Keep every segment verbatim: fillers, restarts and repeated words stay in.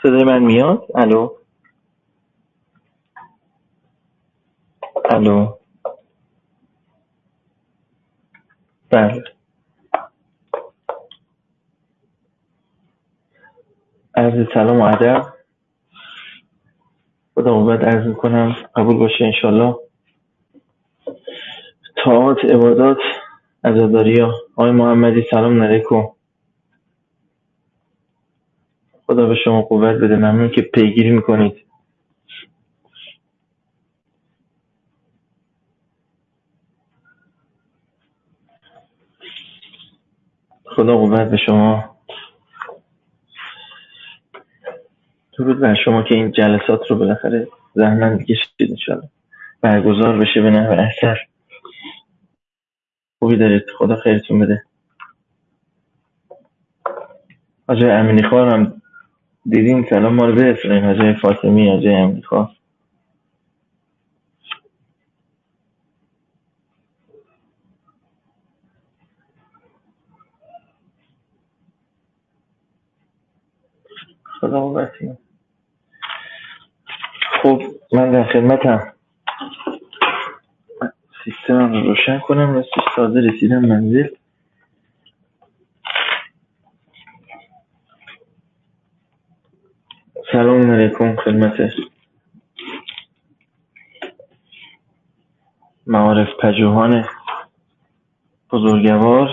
صدای من میاد؟ الو الو بله. عرض سلام و ادب. خدا قوت عرض میکنم قبول باشه انشالله. طاعات عبادات عزاداری ها. آقای محمدی سلام علیکم. خدا به شما قوت بده. ممنون که پیگیری میکنید. خدا قوت به شما. درود بر شما که این جلسات رو بالاخره زحمت کشیدید انشالله برگزار بشه به نحو احسن. خوبی دارید؟ خدا خیرتون بده. حاجی امینی خوارم دیدین سلام ما رو برسونین. حاجی فاطمی، حاجی امینی خوار. خدا قوت. خب من در خدمتم. سیستمم رو روشن کنم. راستش تازه رسیدم منزل. سلام علیکم خدمت معارف پژوهان بزرگوار.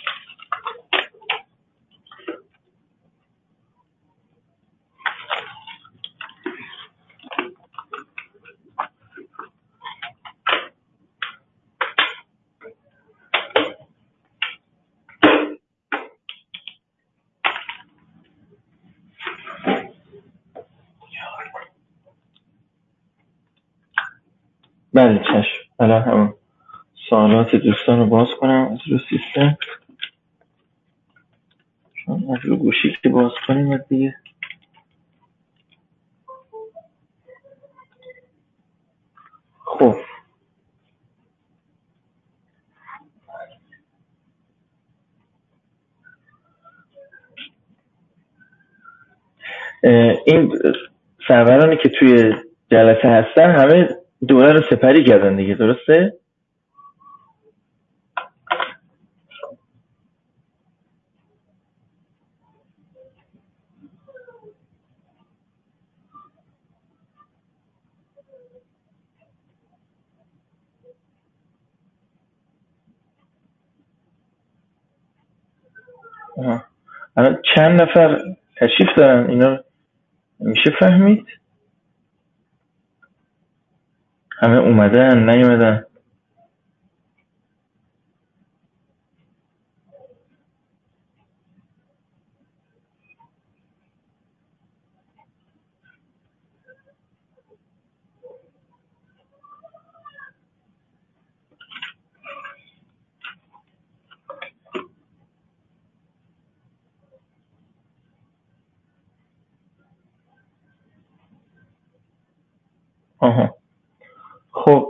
بله چشم. الان همون سوالات دوستان رو باز کنم از رو سیستم، چون از رو گوشی که باز کنیم از دیگه. خب این سرورانی که توی جلسه هستن همه دوره رو سپری کردن دیگه، درسته؟ آها. الان چند نفر تشریف دارن اینا میشه فهمید؟ همه اومدن نیومدن؟ آها. خب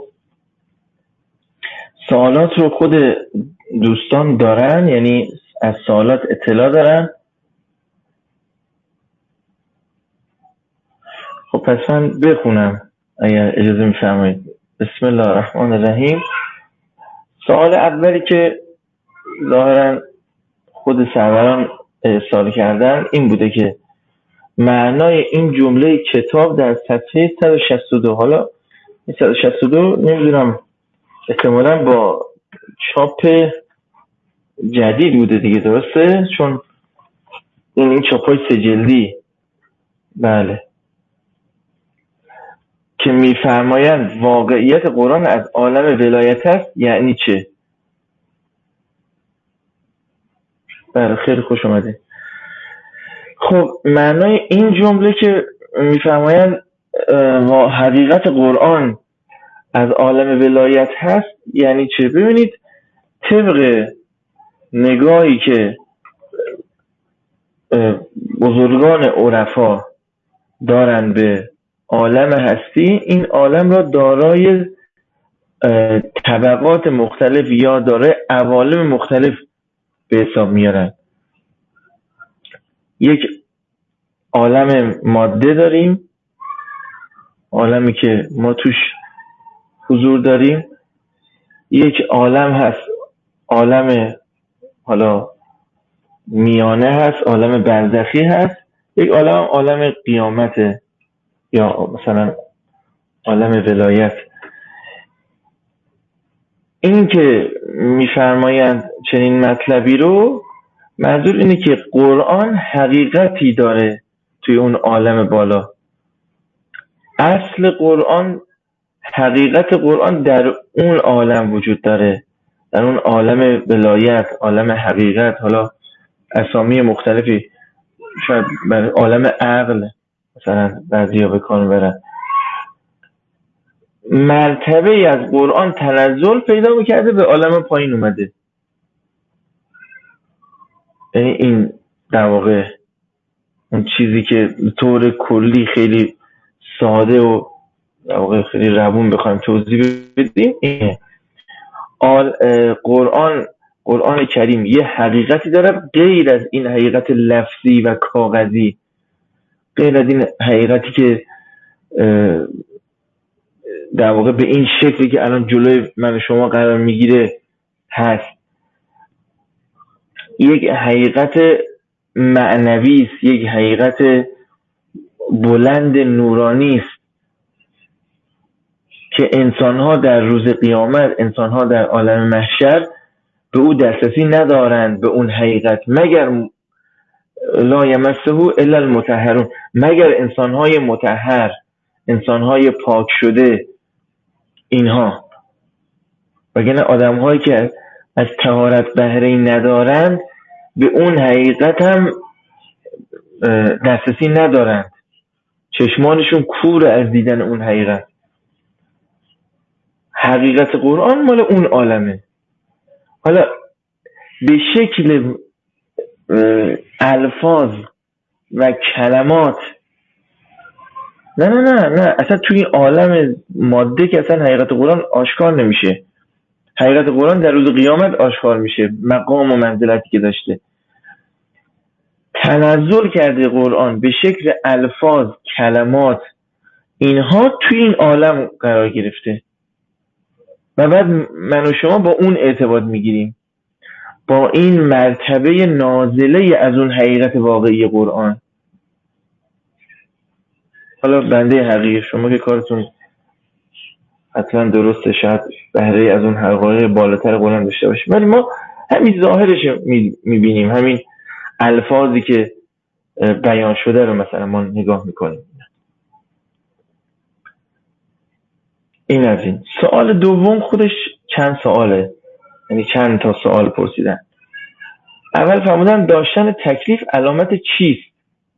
سوالات رو خود دوستان دارن، یعنی از سوالات اطلاع دارن؟ خب پس من بخونم اگر اجازه میفرمایید. بسم الله الرحمن الرحیم. سوال اولی که ظاهرا خود سروران ارسال کردن این بوده که معنای این جمله کتاب در صفحه صد و شصت و دو، حالا این صد و شصت و دو نمیدونم احتمالاً با چاپ جدید بوده دیگه، درسته؟ چون این این چاپای سه جلدی. بله. که میفرمایند واقعیت قرآن از عالم ولایت است، یعنی چه؟ بله خیلی خوش اومده. خب معنای این جمله که میفرمایند حقیقت قرآن از عالم ولایت هست یعنی چه؟ ببینید طبق نگاهی که بزرگان عرفا دارن به عالم هستی، این عالم را دارای طبقات مختلف یا دارای عوالم مختلف به حساب میارن. یک عالم ماده داریم، عالمی که ما توش حضور داریم. یک عالم هست عالم حالا میانه هست، عالم برزخی هست، یک عالم عالم قیامته یا مثلا عالم ولایت. این که میفرمایند چنین مطلبی رو، منظور اینه که قرآن حقیقتی داره توی اون عالم بالا. اصل قرآن، حقیقت قرآن در اون عالم وجود داره، در اون عالم ولایت، عالم حقیقت. حالا اسامی مختلفی شاید برای عالم عقل مثلا بعضیا به کار برن. مرتبه از قرآن تنزل پیدا میکرده، به عالم پایین اومده. یعنی این در واقع اون چیزی که به طور کلی خیلی ساده و در واقع خیلی روون بخوایم توضیح بدیم اینه. قرآن قرآن کریم یه حقیقتی داره غیر از این حقیقت لفظی و کاغذی، غیر از این حقیقتی که در واقع به این شکلی که الان جلوی من و شما قرار میگیره هست. یک حقیقت معنوی است، یک حقیقت بلند نورانی است که انسان‌ها در روز قیامت، انسان‌ها در عالم محشر به او دسترسی ندارند، به اون حقیقت، مگر لا یمسه الا المطهرون، مگر انسان‌های مطهر، انسان‌های پاک شده اینها. وگرنه آدم‌هایی که از طهارت بهره‌ای ندارند به اون حقیقت هم دسترسی ندارند، چشمانشون کور از دیدن اون حقیقت. حقیقت قرآن مال اون عالمه. حالا به شکل الفاظ و کلمات نه نه نه نه اصلا توی این عالم ماده که اصلا حقیقت قرآن آشکار نمیشه. حقیقت قرآن در روز قیامت آشکار میشه، مقام و منزلتی که داشته. تنزل کرده قرآن به شکل الفاظ، کلمات، اینها توی این عالم قرار گرفته و بعد من و شما با اون ارتباط میگیریم، با این مرتبه نازله از اون حقیقت واقعی قرآن. حالا بنده حقیقی، شما که کارتون حتما درسته، شاید بهره از اون حقایق بالاتر قرآن داشته باشیم، ولی ما همین ظاهرش میبینیم، همین الفاظی که بیان شده رو مثلا ما نگاه میکنیم. این از این. سوال دوم خودش چند سواله، یعنی چند تا سوال پرسیدن. اول فرمودن داشتن تکلیف علامت چیست؟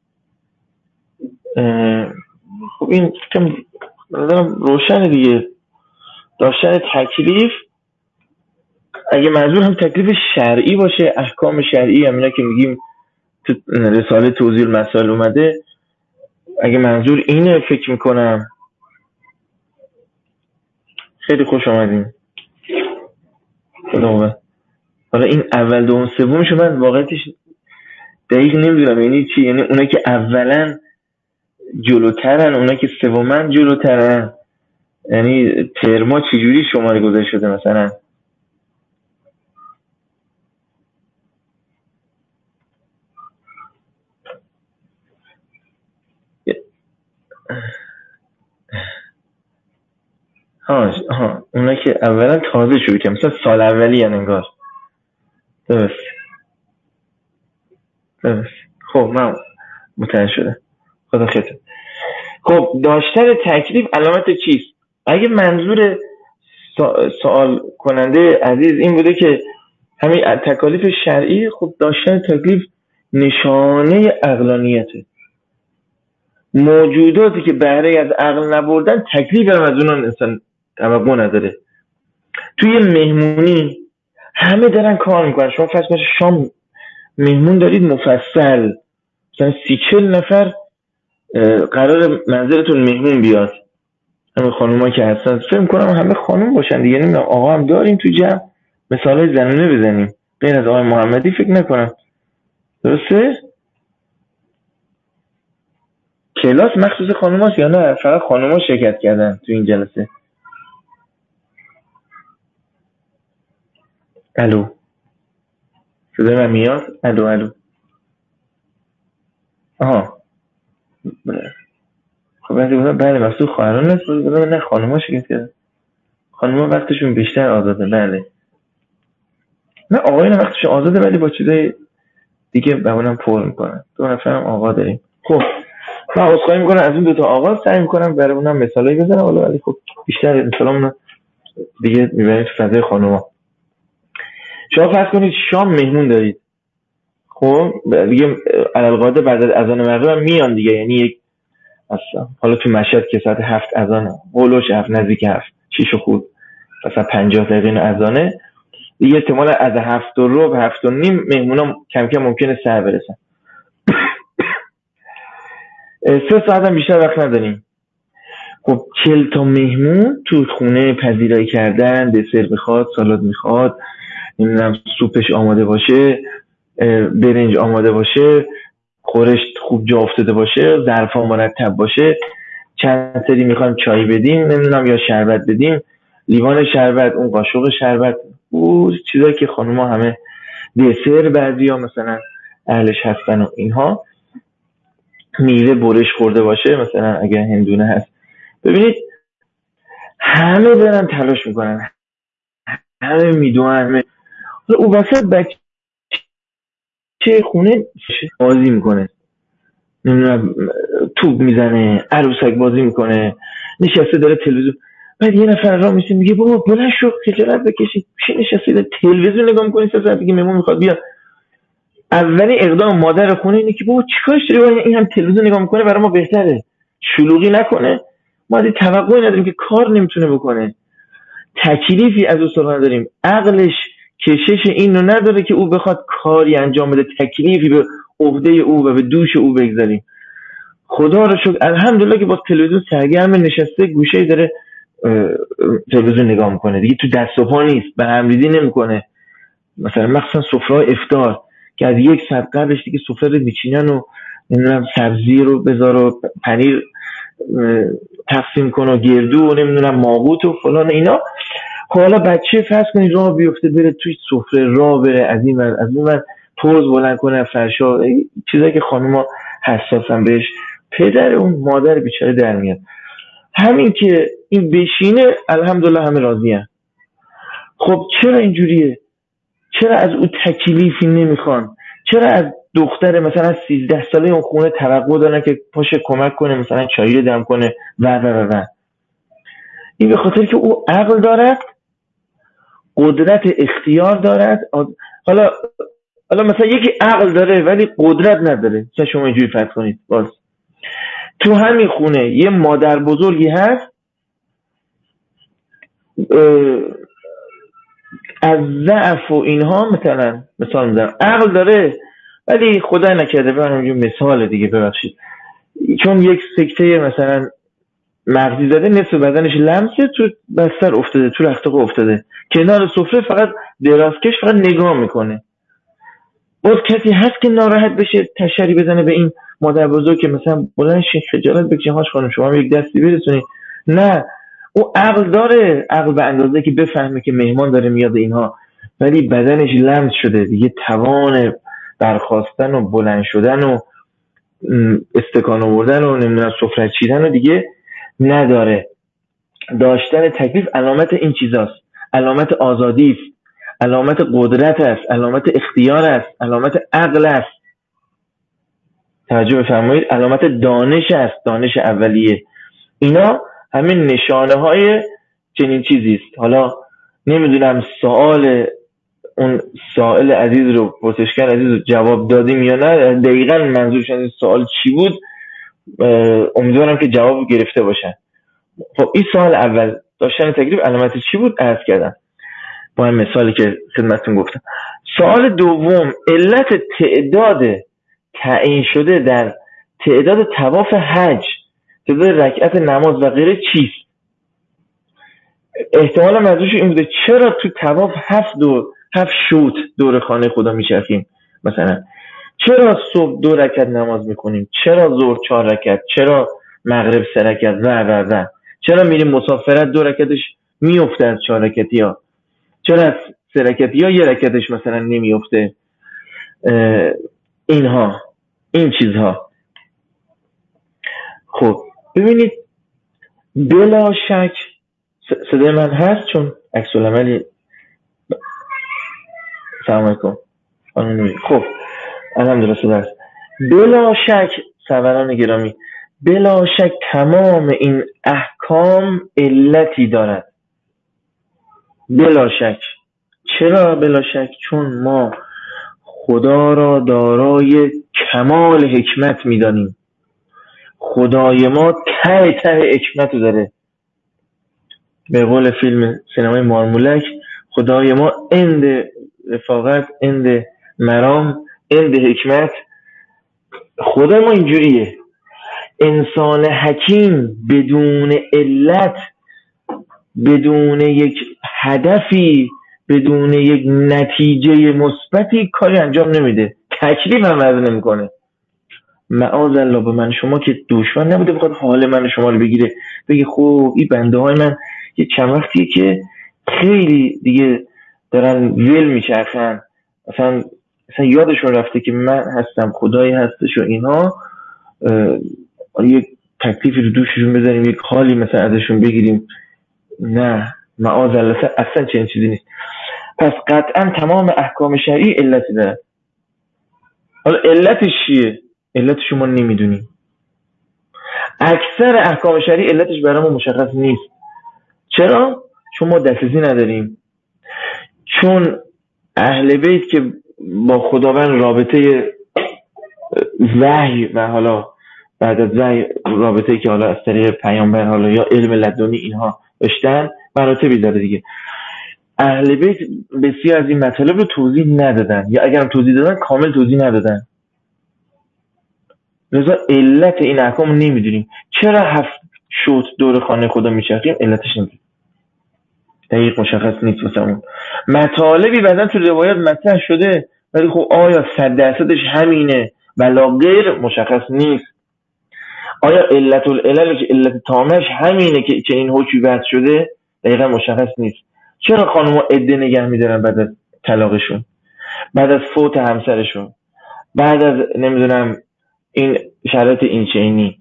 خب این کم روشنه دیگه. داشتن تکلیف، اگه منظور هم تکلیف شرعی باشه، احکام شرعی، همینا که میگیم تو رساله توضیح المسائل اومده، اگه منظور اینه فکر میکنم خیلی خوش آمدیم. حالا این اول دوم سومشو من واقعیتش دقیق نمیدونم یعنی چی. یعنی اونا که اولا جلوترن، اونا که سومن جلوترن، یعنی ترما چجوری شماره گذاشته شده مثلا؟ ها ها اونا که اولا تازه شروع کردن، مثلا سال اولی یعنی انگار. درست درست. خب من متوجه شدم. خدا خیرتون. خب داشتن تکلیف علامت چیست؟ اگه منظور سوال کننده عزیز این بوده که همین تکالیف شرعی، خب داشتن تکلیف نشانه عقلانیته. موجوداتی که بهره از عقل نبردن تکلیف هم از اونان انسان توقع نداره. توی مهمونی همه دارن کار میکنن، شما فرض کنید شام مهمون دارید مفصل، مثلا سی چل نفر قرار منزلتون مهمون بیاد، همه خانوما که هستن، فکر میکنم همه خانوم باشن دیگه، نمیدونم آقا هم داریم تو جمع، مثالای زنونه بزنیم غیر از آقای محمدی فکر نکنم. درسته؟ کلاس مخصوص خانوماست یا نه فقط خانوما شرکت کردن تو این جلسه؟ الو صدای من میاد؟ الو الو آها بله. خب بعضی بودن بله مخصوص خواهران نیست، بودن نه خانوما شرکت کردن. خانوما وقتشون بیشتر آزاده. بله نه آقایون وقتشون آزاده ولی با چیزای دیگه بهونم پر میکنن. دو نفرم آقا داریم. خب من عذرخواهی میکنم از این دو تا آقا، سعی میکنم برای اونم مثالایی بزنم ولی خب بیشتر مثالامون دیگه میبریم تو فضای خانوما. شما فرض کنید شام مهمون دارید، خب دیگه علالقاعده بعد از اذان مغرب هم میان دیگه، یعنی یک اصلا حالا تو مشهد که ساعت هفت اذان هولوش هفت نزدیک هفت شیش و خود مثلا پنجاه دقیقه این اذانه دیگه، احتمال از هفت و ربع هفت و نیم مهمونا کم کم ممکنه سر برسن. سه ساعت هم بیشتر وقت نداریم. خب چهل تا مهمون تو خونه پذیرایی کردن، دسر میخواد، سالاد میخواد، نمیدونم سوپش آماده باشه، برنج آماده باشه، خورش خوب جا افتاده باشه، ظرفا مرتب باشه، چند سری میخوایم چای بدیم نمیدونم یا شربت بدیم، لیوان شربت، اون قاشق شربت، او چیزایی که خانوما همه دسر بعضیا مثلا اهلش هستن و اینها، میوه برش خورده باشه مثلا اگر هندونه هست. ببینید همه دارن تلاش میکنن، همه میدونن، همه او وسط بچه خونه بازی میکنه، نمیدونم توپ میزنه، عروسک بازی میکنه، نشسته داره تلویزیون. بعد یه نفر راه میشه میگه بابا بلند شو خجالت بکشید، چی نشستی داره تلویزیون نگاه میکنی سه ساعت دیگه مهمون میخواد بیاد. اولین اقدام مادر خونه اینه که بابا چیکارش داری، این هم تلویزیون نگاه میکنه برای ما بهتره، شلوغی نکنه. ما دی توقعی نداریم که کار نمیتونه بکنه، تکلیفی از او سراغ نداریم، عقلش کشش اینو نداره که او بخواد کاری انجام بده، تکلیفی به عهده او و به دوش او بگذاریم. خدا رو شکر الحمدلله که با تلویزیون سرگرم نشسته گوشه‌ای داره تلویزیون نگاه میکنه دیگه، تو دست و پا نیست، به همریزی نمیکنه. مثلا مخصوصا سفره افطار که از یک ساعت قبلش دیگه سفره رو میچینن و نمیدونم سبزی رو بذار و پنیر تقسیم کن و گردو و نمیدونم ماغوت و فلان اینا. حالا بچه فرض کنید راه بیفته بره توی سفره، راه بره از این ور از اون ور، پوز بلند کنه فرشا، چیزایی که خانوما حساسن بهش، پدر اون مادر بیچاره در میاد. همین که این بشینه الحمدلله همه راضی هست. خب چرا اینجوریه؟ چرا از او تکلیفی نمیخوان؟ چرا از دختر مثلا سیزده ساله اون خونه توقع دارن که پاشه کمک کنه مثلا چایی رو دم کنه و و و و این به خاطر که او عقل دارد، قدرت اختیار دارد. حالا حالا مثلا یکی عقل داره ولی قدرت نداره، مثلا شما اینجوری فرض کنید باز تو همین خونه یه مادر بزرگی هست از ضعف و اینها، مثلا مثال میزنم عقل داره ولی خدای نکرده به من مثال دیگه ببخشید چون یک سکته مثلا مغزی زده، نصف بدنش لمسه، تو بستر افتاده، تو رختخو افتاده، کنار سفره فقط درازکش فقط نگاه میکنه. باز کسی هست که ناراحت بشه تشری بزنه به این مادر بزرگ که مثلا بلند شین خجالت بکشین هاش خانم شما یک دستی برسونید؟ نه، او عقل داره، عقل به اندازه که بفهمه که مهمان داره میاد اینها، ولی بدنش لمس شده دیگه، توان برخاستن و بلند شدن و استکان آوردن و نمیدونم سفره چیدن و دیگه نداره. داشتن تکلیف علامت این چیزاست، علامت آزادی است، علامت قدرت است، علامت اختیار است، علامت عقل است. توجه بفرمایید، علامت دانش است، دانش اولیه. اینا همه نشانه های چنین چیزی است. حالا نمیدونم سوال اون سائل عزیز رو، پرسشگر عزیز رو جواب دادیم یا نه، دقیقاً منظورش از این سوال چی بود امیدوارم که جواب گرفته باشن. خب این سوال اول داشتن تکلیف علامت چی بود عرض کردم با این مثالی که خدمتتون گفتم. سوال دوم، علت تعداد تعیین شده در تعداد طواف حج، تعداد رکعت نماز و غیره چیست؟ احتمالا منظورش این بوده چرا تو طواف هفت دور هفت شوط دور خانه خدا میچرخیم مثلا، چرا صبح دو رکعت نماز میکنیم؟ چرا ظهر چهار رکعت؟ چرا مغرب سه رکعت؟ و و و چرا میریم مسافرت دو رکعتش میفته از چهار رکعتی ها؟ چرا از سه رکعتی ها یه رکعتش مثلا نمیفته؟ اینها این چیزها. خب ببینید بلا شک صدای من هست چون عکس العملی سلام علیکم. خب الحمدلله صدا هست. بلا شک سروران گرامی، بلا شک تمام این احکام علتی دارد، بلا شک. چرا بلا شک؟ چون ما خدا را دارای کمال حکمت میدانیم. خدای ما ته ته حکمت داره. به قول فیلم سینمای مارمولک، خدای ما اند رفاقت، اند مرام، اند حکمت. خدا ما اینجوریه. انسان حکیم بدون علت، بدون یک هدفی، بدون یک نتیجه مثبتی کاری انجام نمیده، تکلیف هم وضع نمیکنه. معاذالله به من شما که دشمن نبوده بخواد حال من شما رو بگیره، بگی خب این بنده های من یه چند وقتیه که خیلی دیگه دارن ول میچرخن، اصلا اصلا یادشون رفته که من هستم، خدایی هستش و اینها، یک تکلیفی رو دوششون بزنیم، یک حالی مثلا ازشون بگیریم. نه معاذالله اصلا چنین چیزی نیست. پس قطعا تمام احکام شرعی علتی داره. حالا علتش چیه؟ علتش شما نمیدونیم. اکثر احکام شرعی علتش برامون مشخص نیست. چرا؟ چون ما دسترسی نداریم. چون اهل بیت که با خداوند رابطه وحی و حالا بعد از وحی رابطه‌ای که حالا از طریق پیامبر حالا یا علم لدنی اینها داشتن، مراتبی داره دیگه. اهل بیت بسیار از این مطالب رو توضیح ندادن، یا اگرم توضیح دادن کامل توضیح ندادن. لذا علت این احکام نمیدونیم. چرا هفت شوط دور خانه خدا میچرخیم؟ علتش نمیدونیم، دقیق مشخص نیست واسمون. مطالبی بعدن تو روایات مطرح شده ولی خب آیا صد درصدش همینه ولا غیر مشخص نیست. آیا علت العلل علت تامش همینه که چه این حکمی وضع شده؟ دقیقا مشخص نیست. چرا خانوما عده نگه میدارن بعد از طلاقشون، بعد از فوت همسرشون، بعد از نمیدونم این شرایط این چینی؟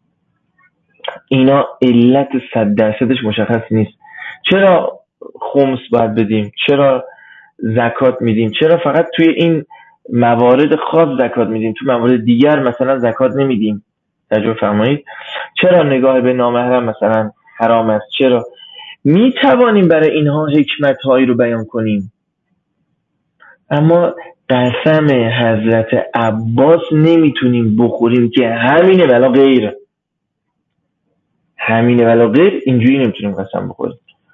اینا علت صد درصدش مشخص نیست. چرا خمس باید بدیم؟ چرا زکات میدیم؟ چرا فقط توی این موارد خاص زکات میدیم، تو موارد دیگر مثلا زکات نمیدیم؟ توجه فرمایید. چرا نگاه به نامحرم مثلا حرام است؟ چرا؟ میتوانیم برای اینها حکمت هایی رو بیان کنیم، اما قسم حضرت عباس نمیتونیم بخوریم که همینه ولا غیر، همینه ولا غیر، اینجوری نمیتونیم قسم بخوریم.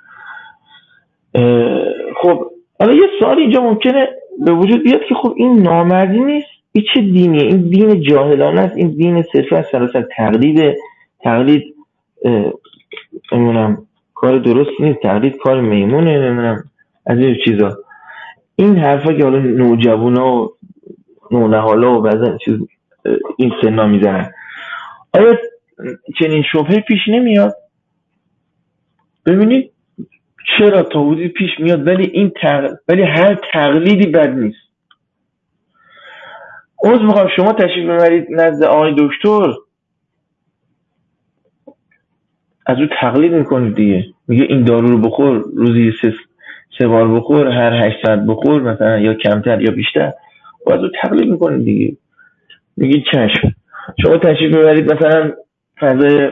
خب حالا یه سوال اینجا ممکنه به وجود بیاد که خب این نامردی نیست، این چه دینیه؟ این دین جاهلانه است، این دین صرفا از سلاسل تقلید. تقلید نمیدونم کار درست نیست، تقلید کار میمونه، نمیدونم از این چیزا. این حرفا که حالا نوجوانا و نونهالا و بعضا چیز این سنا میزنن، آیا چنین شبهه پیش نمیاد؟ ببینید چرا تاویزی پیش میاد، ولی این تق... ولی هر تقلیدی بد نیست. عوض میخوام شما تشریف ببرید نزد آقای دکتر، از او تقلید میکنید دیگه، میگه این دارو رو بخور، روزی سه سه بار بخور، هر هشت ساعت بخور مثلا، یا کمتر یا بیشتر، و از او تقلید میکنید دیگه. میگه چشم. شما تشریف ببرید مثلا فضای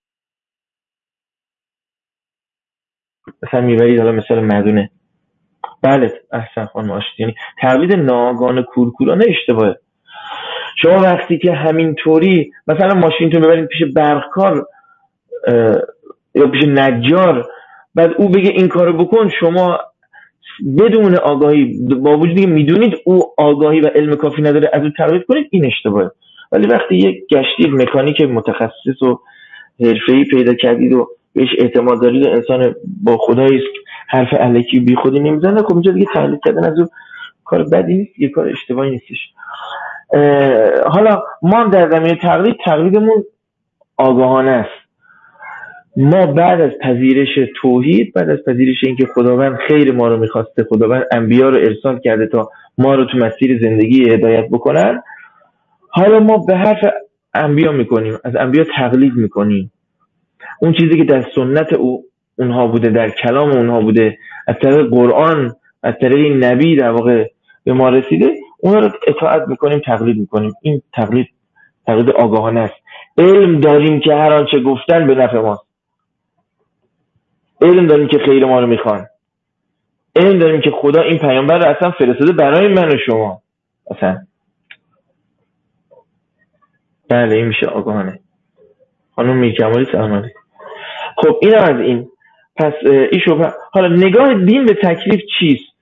مثلا میبرید حالا مثلا مدونه، بله احسن خانم آشتی، یعنی تقلید ناگهان کورکورانه اشتباهه. شما وقتی که همینطوری مثلا ماشینتون ببرید پیش برقکار یا پیش نجار، بعد او بگه این کارو بکن، شما بدون آگاهی، با وجودی که میدونید او آگاهی و علم کافی نداره، از او تقلید کنید، این اشتباهه. ولی وقتی یک گشتی مکانیک متخصص و حرفه‌ای پیدا کردید و بهش اعتماد دارید و انسان با خدایی است، حرف الکی بی خودی نمیزنه، خب اینجا دیگه تقلید کردن از او کار بدی نیست، یه کار اشتباهی نیستش. حالا ما در زمینه تقلید، تقلیدمون آگاهانه است. ما بعد از پذیرش توحید، بعد از پذیرش اینکه خداوند خیر ما رو میخواسته، خداوند انبیا رو ارسال کرده تا ما رو تو مسیر زندگی هدایت بکنن، حالا ما به حرف انبیا میکنیم، از انبیا تقلید میکنیم. اون چیزی که در سنت او اونها بوده، در کلام اونها بوده، از طریق قرآن، از طریق نبی در واقع به ما رسیده، اونها رو اطاعت میکنیم، تقلید میکنیم. این تقلید تقلید آگاهانه است. علم داریم که هر آنچه گفتن به نفع ماست. علم داریم که خیر ما رو میخوان. علم داریم که خدا این پیامبر رو اصلا فرستاده برای من و شما. اصلا بله، این میشه آگاهانه. خانم میرکمالی سلام علیکم. خب این از این. پس این شبه. حالا نگاه دین به تکلیف چیست؟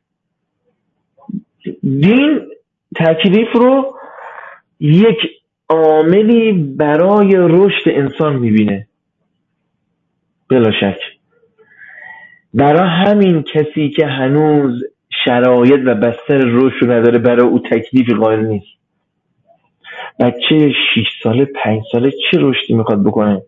دین تکلیف رو یک عاملی برای رشد انسان میبینه، بلا شک. برای همین کسی که هنوز شرایط و بستر رشد رو نداره، برای او تکلیفی قائل نیست. بچه شش ساله پنج ساله چه رشدی میخواد بکنه؟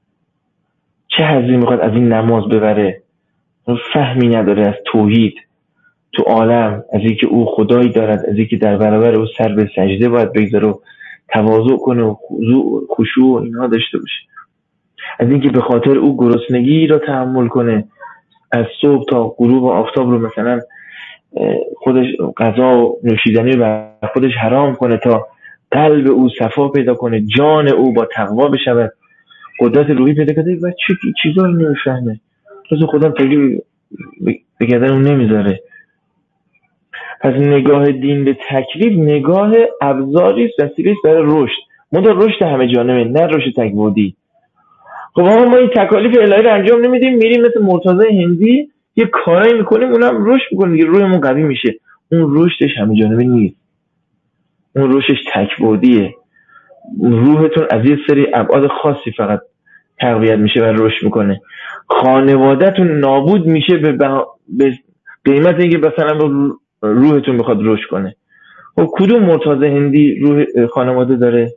چه حظی میخواد از این نماز ببره؟ فهمی نداره از توحید تو عالم، از اینکه او خدایی دارد، از اینکه در برابر او سر به سجده باید بگذاره و تواضع کنه و خشوع و اینها داشته باشه، از اینکه به خاطر او گرسنگی را تحمل کنه، از صبح تا غروب آفتاب رو مثلا خودش غذا و نوشیدنی رو خودش حرام کنه تا قلب او صفا پیدا کنه، جان او با تقوا بشود، قدرت روحی پیدا کنه. و چه چیزایی نمیفهمه، تو خودم تقریبا بگردن اون نمیذاره. پس نگاه دین به تکلیف نگاه ابزاری است، وسیله است برای رشد. مدار رشد همه جانبه، نه رشد تک‌بعدی. خب آقا ما این تکالیف الهی رو انجام نمیدیم، میریم مثل مرتضی هندی یه کارایی میکنیم، اونم رشد میکنه دیگه، روحمون قوی میشه. اون رشدش همه جانبه نیست، اون رشدش تک‌بعدیه. روحتون از یه سری ابعاد خاصی فقط تقویت میشه و رشد میکنه. خانواده‌تون نابود میشه به, بها... به قیمت اینکه مثلا روحتون بخواد رشد کنه. خب کدوم مرتضی هندی روح خانواده داره؟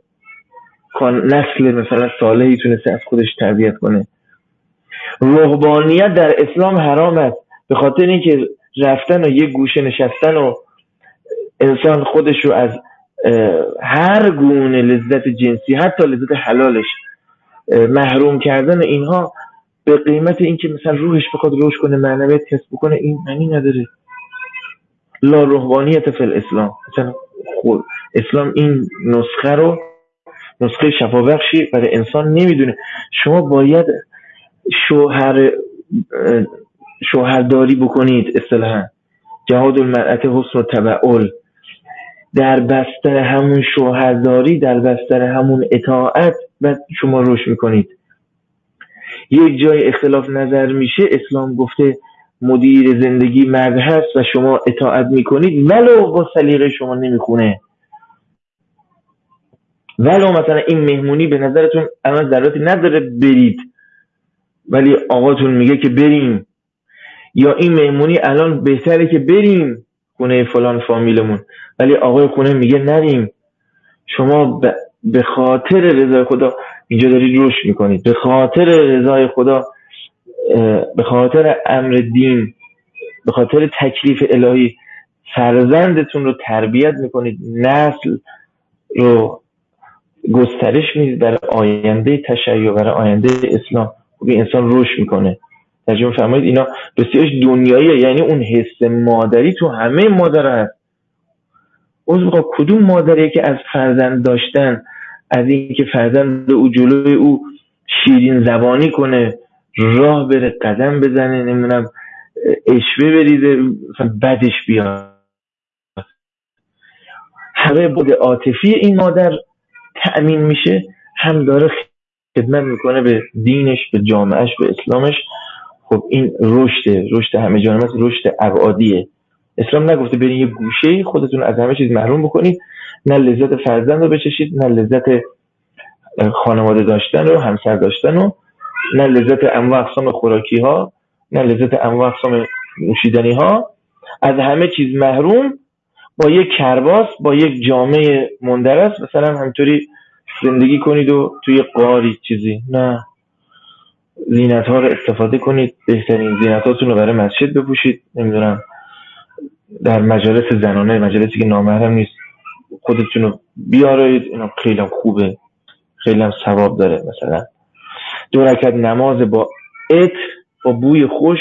نسل مثلا صالحی تونسته از خودش تربیت کنه؟ رهبانیت در اسلام حرام است به خاطر اینکه رفتن و یک گوشه نشستن و انسان خودش رو از هر گونه لذت جنسی، حتی لذت حلالش، محروم کردن اینها به قیمت اینکه مثلا روحش بخواد رشد کنه، معنویت کسب کنه، این معنی نداره. لا رهبانیت فی الاسلام. مثلا خود اسلام این نسخه رو، نسخه شفابخشی برای انسان نمیدونه. شما باید شوهر شوهرداری بکنید، اصطلاحا جهاد المرأة حسن التبعل. در بستر همون شوهرداری، در بستر همون اطاعت بعد شما رشد میکنید. یک جای اختلاف نظر میشه، اسلام گفته مدیر زندگی مرد هست و شما اطاعت میکنید ولو با سلیقه شما نمیخونه، ولو مثلا این مهمونی به نظرتون الان ضرورتی نداره برید ولی آقاتون میگه که بریم، یا این مهمونی الان بهتره که بریم خونه فلان فامیلمون ولی آقای خونه میگه نریم. شما به خاطر رضای خدا اینجا دارید رشد میکنید، به خاطر رضای خدا، به خاطر امر دین، به خاطر تکلیف الهی فرزندتون رو تربیت میکنید، نسل رو گسترش میدید برای آینده تشیع، برای آینده اسلام. خب این انسان رشد میکنه. ترجمه فرمایید اینا بسیارش دنیاییه، یعنی اون حس مادری تو همه مادرها هست. از بخواه کدوم مادریه که از فرزند داشتن، از این که فرزند او جلوی او شیرین زبانی کنه، راه بره، قدم بزنه، نمیدونم اشوه بریزه، بدش بیاد، همه بود عاطفی این مادر تأمین میشه، هم داره خدمت میکنه به دینش، به جامعهش، به اسلامش. خب این رشد، رشد همه جانبه، رشد ابعادیه. اسلام نگفته برین یه گوشه خودتون از همه چیز محروم بکنید، نه لذت فرزند رو بچشید، نه لذت خانواده داشتن و همسر داشتن و نه لذت انواع اقسام خوراکی ها، نه لذت انواع اقسام نوشیدنی ها، از همه چیز محروم. با یک کرباس، با یک جامعه مندرس مثلا همینطوری زندگی کنید و توی غاری چیزی. نه، زینت ها رو استفاده کنید، بهترین زینت هاتون رو برای مسجد بپوشید. نمیدونم در مجالس زنانه، مجالسی که نامحرم نیست، خودتون رو بیارید. اینا خیلی هم خوبه، خیلی هم ثواب داره. مثلا دو رکعت نماز با عطر، با بوی خوش،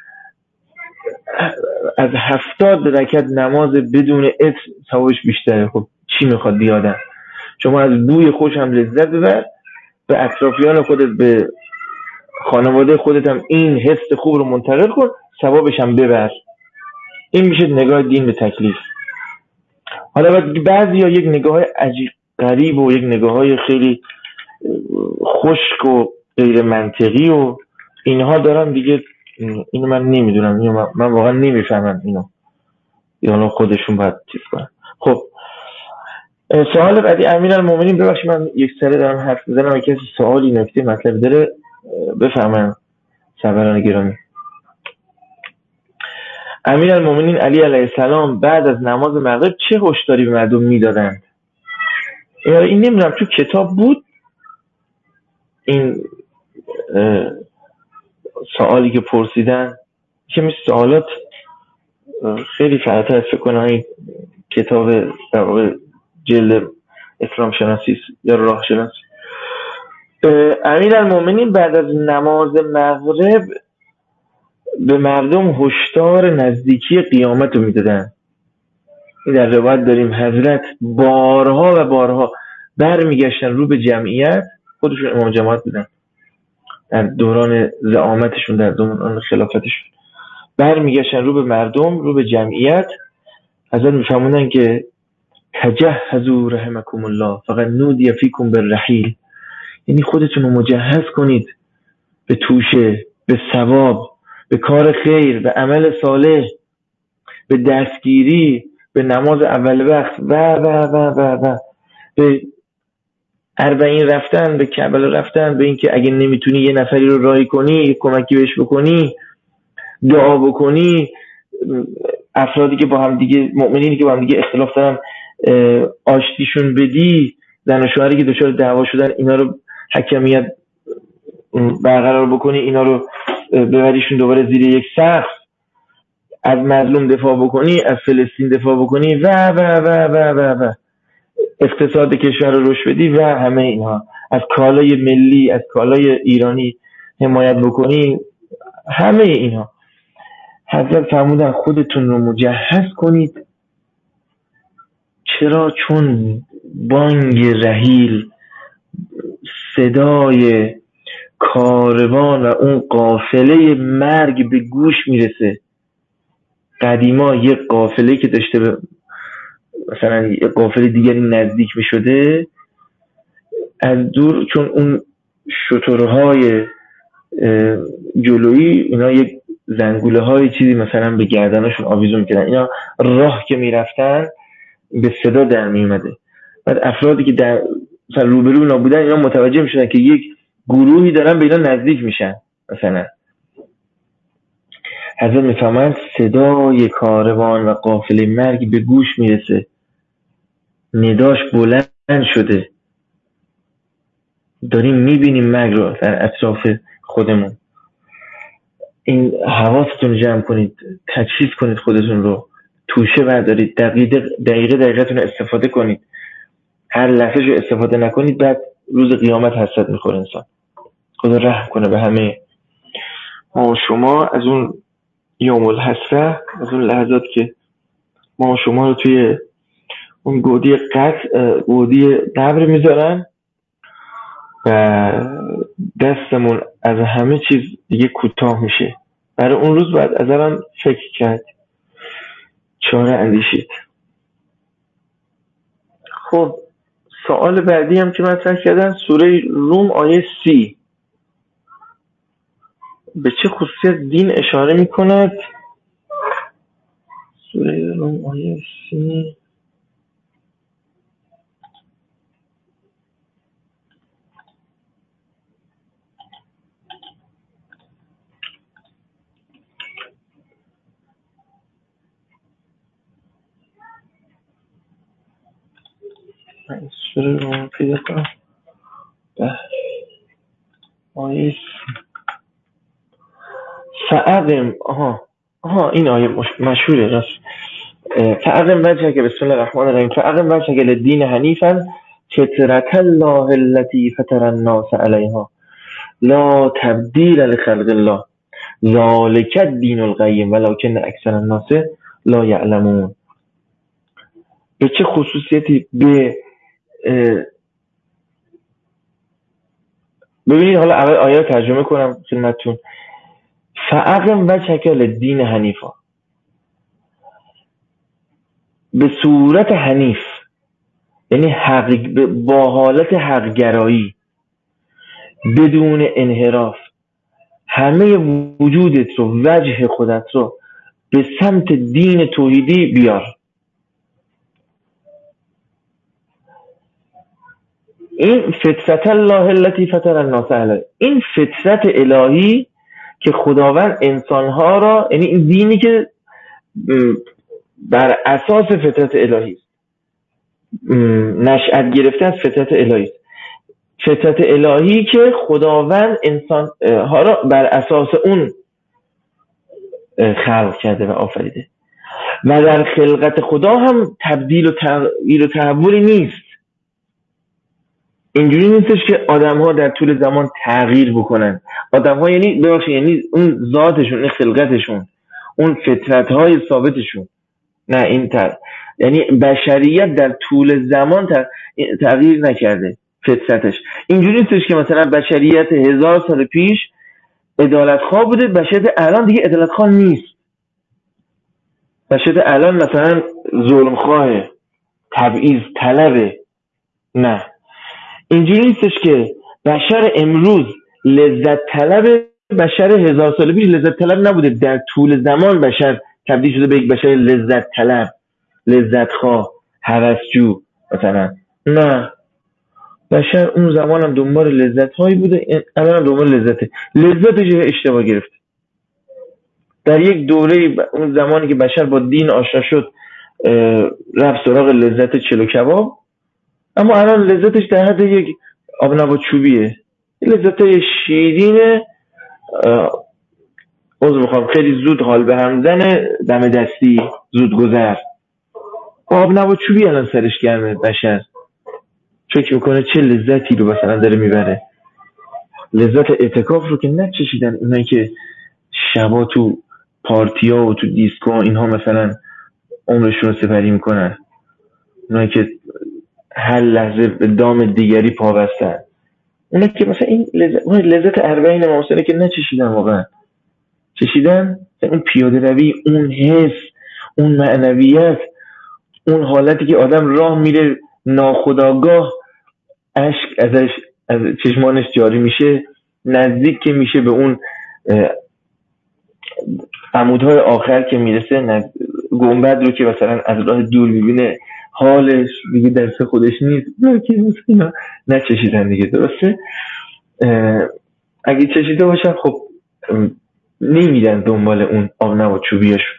از هفتاد رکعت نماز بدون عطر ثوابش بیشتره. خب چی میخواد بیادم؟ شما از بوی خوش هم لذت ببر، به اطرافیان خودت، به خانواده خودت هم این حس خوب رو منتقل کن، ثوابش هم ببر. این میشه نگاه دین به تکلیف. حالا بعضی ها یک نگاه عجیب غریب و یک نگاه های خیلی خشک و غیر منطقی و اینها دارن دیگه. اینو من نمیدونم، اینو من, من واقعا نمیفهمم اینو، یا خودشون باید چیز کنن. خب سوال بعدی امیرالمومنین. ببخشید من یک سره دارم حرف میزنم، اگه کسی سوالی نکته مطلب داره بفهمم. سروران گرامی، امیرالمومنین علی علیه السلام بعد از نماز مغرب چه هشداری به مردم میدادند؟ این نمیدونم تو کتاب بود این سوالی که پرسیدن، که مثل سوالات خیلی فراتر از فکر کنم این کتاب در واقع جلد اسلام شناسی یا راه شناسی. امیرالمومنین بعد از نماز مغرب به مردم هشدار نزدیکی قیامت رو میدادن. این در روایت داریم حضرت بارها و بارها برمیگشتن رو به جمعیت. خودشون امام جماعت بودن در دوران زعامتشون، در دوران خلافتشون، برمیگشتن رو به مردم، رو به جمعیت. حضرت میفهموندن که تجهزوا رحمکم الله فقط نودی فیکم بالرحیل، یعنی خودتون رو مجهز کنید به توشه، به ثواب، به کار خیر، به عمل صالح، به دستگیری، به نماز اول وقت و و و و و به اربعین رفتن، به کربلا رفتن، به اینکه اگه نمیتونی یه نفری رو راهی کنی، یه کمکی بهش بکنی، دعا بکنی. افرادی که با هم دیگه، مؤمنینی که با هم دیگه اختلاف دارن، آشتیشون بدی. زن و شوهری که دچار دعوا شدن، اینا رو حکمیت برقرار بکنی، اینا رو ببریشون دوباره زیر یک سقف، از مظلوم دفاع بکنی، از فلسطین دفاع بکنی و و و و و و اقتصاد کشور رو رشد بدی و همه اینها، از کالای ملی، از کالای ایرانی حمایت بکنی، همه اینها. حضرت فرمودن خودتون رو مجهز کنید. چرا؟ چون بانگ رحیل، صدای کاروان و اون قافله مرگ به گوش میرسه. قدیما یه قافله که داشته به مثلا یه قافله دیگری نزدیک میشده، از دور، چون اون شترهای جلویی اینا یک زنگوله های چیزی مثلا به گردنشون آویزون میکردن، اینا راه که میرفتن به صدا در میومده. بعد افرادی که در مثلا روبرو اونا بودن، اینا متوجه میشدن که یک گروهی دارن به اینا نزدیک میشن. مثلا حضرت میفهمند صدای کاروان و قافله مرگ به گوش میرسه، نداش بلند شده، داریم میبینیم مرگ رو در اطراف خودمون. این حواستون جمع کنید، تجهیز کنید خودتون رو، توشه بردارید، دقیقه دقیقه دقیقتون رو استفاده کنید. هر لحظه رو استفاده نکنید، بعد روز قیامت حسرت میخوره انسان. خدا رحم کنه به همه ما و شما از اون یوم الحسره، از اون لحظات که ما و شما رو توی اون گودی قطع، گودی قبر میذارن و دستمون از همه چیز دیگه کوتاه میشه. برای اون روز باید از الان فکر کرد، چاره اندیشید. خب سوال بعدی هم که مطرح کردن، سوره روم آیه سی به چه خصوصیت دین اشاره میکند؟ سوره روم آیه سی من این سوره رو پیدا کنم. به آیه فعقم آها آها این آیه مش- مشهوره راست. اه، فعقم وجهک بسم الله الرحمن الرحیم فعقم وجهک للدین حنیفا فطرة الله التي فطر الناس علیها لا تبدیل لخلق الله ذلك الدین القیم ولکن اکثر الناس لا یعلمون. به چه خصوصیتی؟ به اه، ببینید حالا اول آیه رو ترجمه کنم خدمتتون. فعقم وجهک للدین حنیفا، به صورت حنیف یعنی حق، با حالت حقگرایی بدون انحراف همه وجودت رو، وجه خودت رو به سمت دین توحیدی بیار. این فطرت الله التي فطر الناس علیها، این فطرت الهی که خداوند انسانها را، یعنی این دینی که بر اساس فطرت الهی نشأت گرفته از فطرت الهی، فطرت الهی که خداوند انسان ها را بر اساس اون خلق کرده و آفریده و در خلقت خدا هم تبدیل و تغییر و تحولی نیست. اینجوری نیستش که آدم ها در طول زمان تغییر بکنن. آدم ها یعنی ببخشید یعنی اون ذاتشون، این خلقتشون، اون فطرت های ثابتشون، نه این تر... یعنی بشریت در طول زمان تغییر نکرده فطرتش. اینجوری نیستش که مثلا بشریت هزار سال پیش عدالتخواه بوده، بشریت الان دیگه عدالتخواه نیست. بشریت الان مثلا ظلمخواه، تبعیض طلبه. نه، اینجوری نیستش که بشر امروز لذت طلب، بشر هزار سال پیش لذت طلب نبوده. در طول زمان بشر تبدیل شده به یک بشر لذت طلب، لذت خواه، هوسجو مثلا. نه، بشر اون زمان هم دنبال لذت هایی بوده، الان هم دنبال لذته. لذتش اشتباه گرفت. در یک دوره اون زمانی که بشر با دین آشنا شد رفت سراغ لذت چلو کباب، اما الان لذتش در حد یک آب نبات چوبیه. لذت شیرینه، عذر میخوام خیلی زود حال به هم زنه، دم دستی، زود گذر. آب نبات چوبی الان سرش گرمه. بشر فکر میکنه چه لذتی رو مثلا داره میبره. لذت اعتکاف رو که نچشیدن اونایی که شبا تو پارتیا و تو دیسکو اینها مثلا عمرشون رو سپری میکنن، اونایی که هر لحظه به دام دیگری پا بستن، اونایی که مثلا این لذت, لذت اربعین مواسنه که نچشیدن، واقعا چشیدن اون پیاده روی، اون حس، اون معنویت، اون حالتی که آدم راه میره ناخودآگاه اشک ازش از چشمانش جاری میشه، نزدیک که میشه به اون عمودهای آخر که میرسه، گنبد رو که مثلا از راه دور میبینه، حالش دیگه درس خودش نیست. که اینا نچشیدن دیگه. درسته؟ اگه چشیده باشن خب نمیدن دنبال اون آب نبات چوبیشون.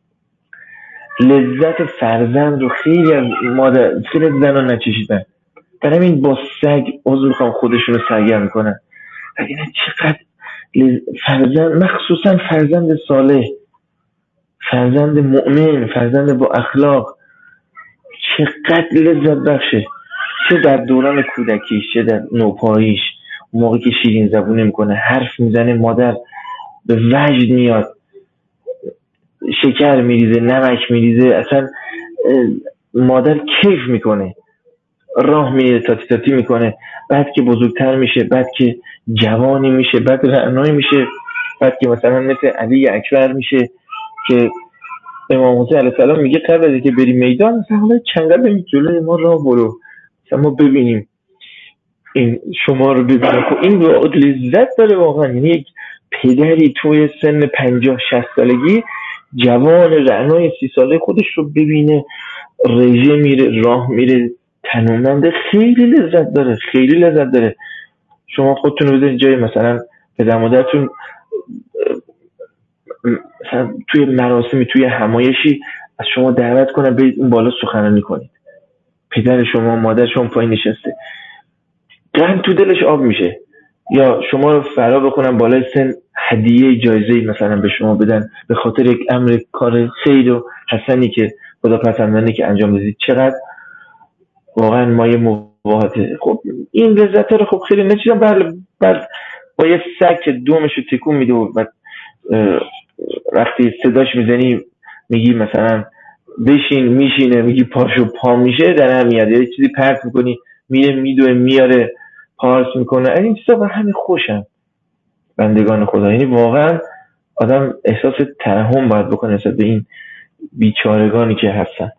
لذت فرزند رو خیلی از مادر، خیلی از زنان نچشیدن، در همین با سگ عضو میخوام خودشون رو سرگرم میکنن. اگه نه چقدر فرزند، مخصوصا فرزند صالح، فرزند مؤمن، فرزند با اخلاق، چقدر لذت بخشه. چه در دوران کودکیش، چه در نوپاییش، موقعی که شیرین زبونه میکنه، حرف میزنه، مادر به وجد میاد، شکر میریزه، نمک میریزه، اصلا مادر کیف میکنه، راه میره، تاتی تاتی میکنه. بعد که بزرگتر میشه، بعد که جوانی میشه، بعد رعنایی میشه، بعد که مثلا مثل علی اکبر میشه که امام حسین علیه السلام میگه قبل از که بری میدان مثلا حالا چند قدم جلوی ما راه برو، مثلا ما ببینیم این شما رو ببینیم. خب این رو لذت داره واقعا. یعنی یک پدری توی سن پنجاه شصت سالگی جوان رعنای سی ساله خودش رو ببینه، رژه میره، راه میره، تنومنده، خیلی لذت داره، خیلی لذت داره. شما خودتون رو بذارید جای مثلا پدر مادرتون، مثلا توی مراسمی، توی همایشی از شما دعوت کنن برید اون بالا سخنرانی کنید. پدر شما مادر شما پایین نشسته، قند تو دلش آب میشه. یا شما رو فرا بکنن بالای سن هدیه جایزه مثلا به شما بدن به خاطر یک امر کار خیر و حسنی که خدا پسندانه که انجام بدید، چقدر واقعا مایه مباهاته. خب این لذت رو خب خیلی نچیدم بر بر با یه سگ که دومش رو تکون میده و وقتی صداش میزنی میگی مثلا بشین میشینه، میگی پاشو پا میشه، در هم میاد. یه چیزی پرت میکنی میره میدوه میاره پارس میکنه. این چیزا با همین خوشم بندگان خدا. یعنی واقعا آدم احساس ترحم باید بکنه نسبت به این بیچارگانی که هستن.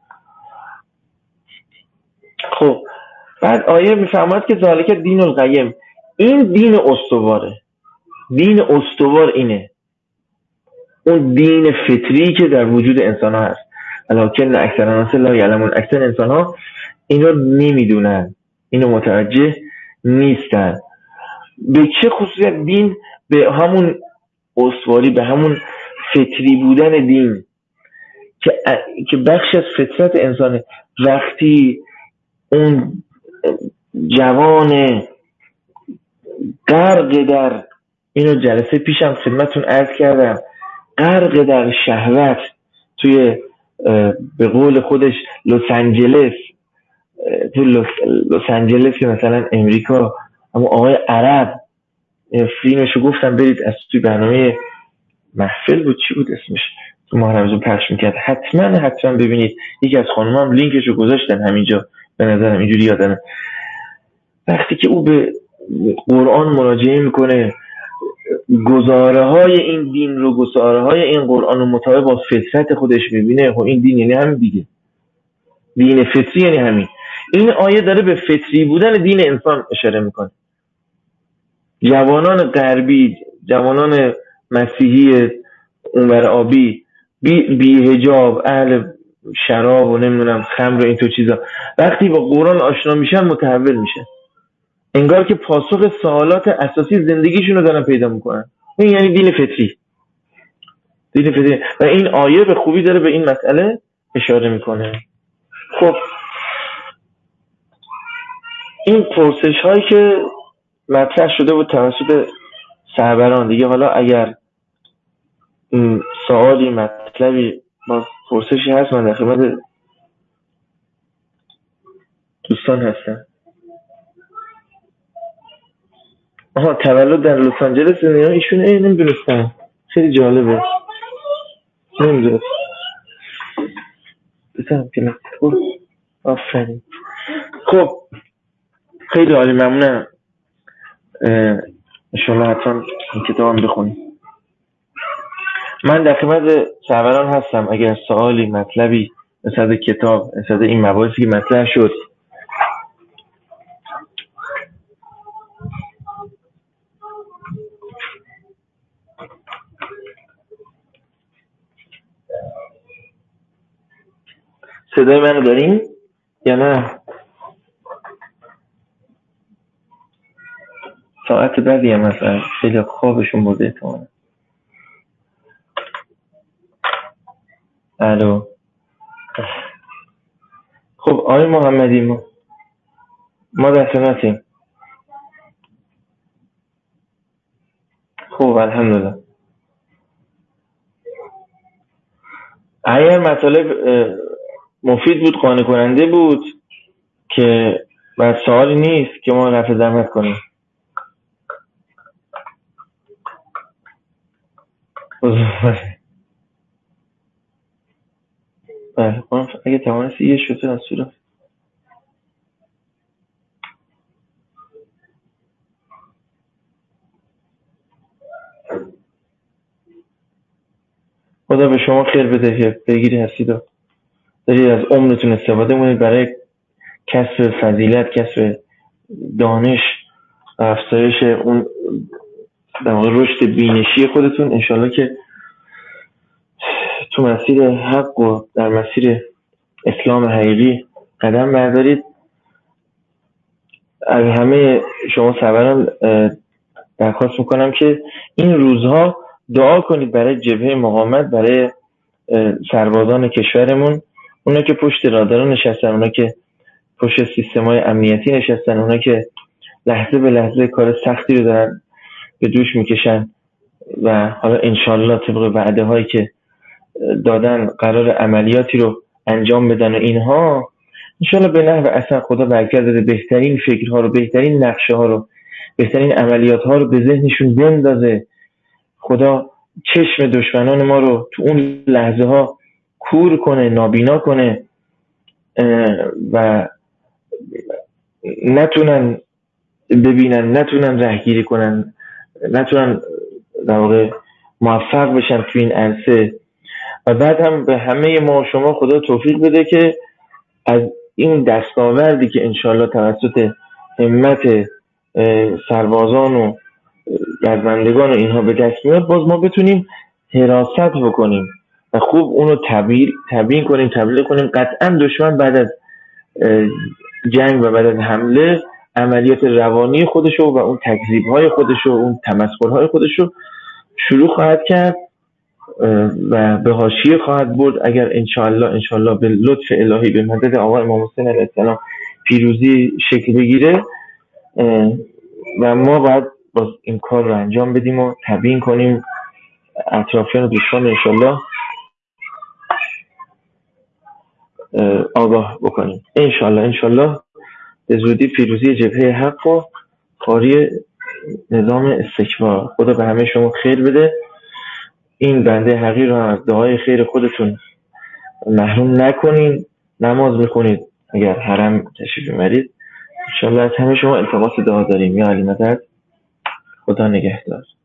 خب بعد آیه میفرماید که ذالک دین القیم، این دین استواره. دین استوار اینه، اون دین فطری که در وجود انسان ها هست. ولکن اکثر الناس لا یعلمون، اکثر انسان ها این رو نمیدونن، اینو متوجه نیستن. به چه خصوصیت دین؟ به همون استواری، به همون فطری بودن دین که که بخش از فطرت انسانه. وقتی اون جوان غرق در، اینو جلسه پیشم خدمتتون عرض کردم، غرق در شهوت توی به قول خودش لس آنجلس، تو لس آنجلس که مثلا امریکا، اما آقای عرب فیلمشو گفتم برید از توی برنامه محفل بود چی بود اسمش تو ماه رمضان پخش میکرد، حتما حتما ببینید. یکی از خانومم لینکشو گذاشتن همینجا به نظرم اینجوری یادمه. وقتی که او به قرآن مراجعه میکنه، گزاره های این دین رو، گزاره های این قرآن رو مطابق با فطرت خودش میبینه. خب این دین یعنی همین دیگه، دین فطری یعنی همین. این آیه داره به فطری بودن دین انسان اشاره میکنه. جوانان غربی، جوانان مسیحی اونور آبی، بی, بی حجاب، اهل شراب و نمیدونم خمر و اینطور چیزا، وقتی با قرآن آشنا میشن متحول میشن، انگار که پاسخ سوالات اساسی زندگیشون رو دارن پیدا میکنن. این یعنی دین فطری. دین فطری و این آیه به خوبی داره به این مسئله اشاره میکنه. خب این پرسش هایی که مطرح شده بود توسط سروران دیگه، حالا اگر سوالی مطلبی با پرسشی هست من در خدمت دوستان هستم. آها تولد در لس آنجلس ایشون ای نمیدونستم، خیلی جالبه، نمیدونست بسیم که خب آفرین. خب خیلی عالی، ممنونم. انشالله حتما این کتاب هم بخونیم. من در خدمت سروران هستم اگر سوالی مطلبی نسبت کتاب، نسبت این مباحثی که مطرح شد. صدای منو دارین یا نه؟ ساعت بعدی هم مثلا خیلی خوابشون بوده احتمالا. الو. خب آقای محمدی ما ما در خدمتیم. خب الحمدلله. اگر مطالب مفید بود، قانع کننده بود که بعد سوالی نیست که ما رفع زحمت کنیم. بله اگه توانستی یه شوته از صورت خدا به شما خیر بده که بگیری هستید و دارید از عمرتون استفاده کنید برای کسب فضیلت، کسب دانش، افزایش اون در واقع رشد بینشی خودتون. انشالله که تو مسیر حق و در مسیر اسلام حقیقی قدم بردارید. از همه شما سروران درخواست میکنم که این روزها دعا کنید برای جبهه مقاومت، برای سربازان کشورمون، اونا که پشت رادار نشستن، اونا که پشت سیستم‌های امنیتی نشستن، اونا که لحظه به لحظه کار سختی رو دارن به دوش میکشن و حالا انشالله طبق وعده هایی که دادن قرار عملیاتی رو انجام بدن و اینها انشالله به نحو اصلا خدا برکت داده بهترین فکرها رو، بهترین نقشه ها رو، بهترین عملیات ها رو به ذهنشون بندازه. خدا چشم دشمنان ما رو تو اون لحظه ها کور کنه، نابینا کنه و نتونن ببینن، نتونن رهگیری کنن، نتونن در واقع موفق بشن تو این عرصه. و بعد هم به همه ما شما خدا توفیق بده که از این دستاوردی که انشالله توسط همت سربازان و گردمندگان و اینها به دست میاد باز ما بتونیم حراست بکنیم و خوب اونو تبیین تبیین کنیم، تبلیغ کنیم. قطعا دشمن بعد از جنگ و بعد از حمله عملیات روانی خودشو و اون تکذیب‌های خودشو، اون تمسخرهای خودشو شروع خواهد کرد و به حاشیه خواهد برد اگر انشالله انشالله به لطف الهی به مدد آقا امام حسین علیه السلام پیروزی شکل بگیره. و ما باید باز این کار رو انجام بدیم و تبیین کنیم، اطرافیان و دوستان انشالله آگاه بکنیم. انشالله انشالله به زودی پیروزی جبهه حق و کاری نظام استکبار. خدا به همه شما خیر بده. این بنده حقیر رو از دعای خیر خودتون محروم نکنین. نماز میخونید اگر حرم تشریف میبرید. انشالله از همه شما التماس دعا داریم. یا علی مدد. خدا نگهدار.